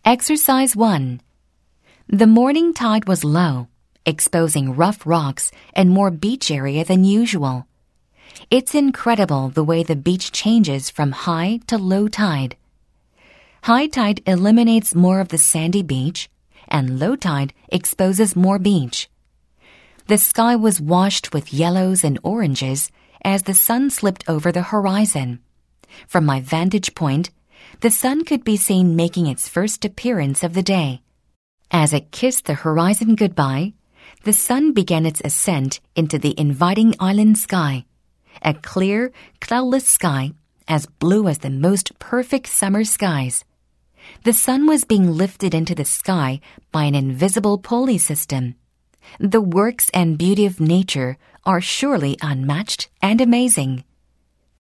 Exercise 1. The morning tide was low, exposing rough rocks and more beach area than usual. It's incredible the way the beach changes from high to low tide. High tide eliminates more of the sandy beach, and low tide exposes more beach. The sky was washed with yellows and oranges as the sun slipped over the horizon. From my vantage point, the sun could be seen making its first appearance of the day. As it kissed the horizon goodbye, the sun began its ascent into the inviting island sky, a clear, cloudless sky as blue as the most perfect summer skies. The sun was being lifted into the sky by an invisible pulley system. The works and beauty of nature are surely unmatched and amazing.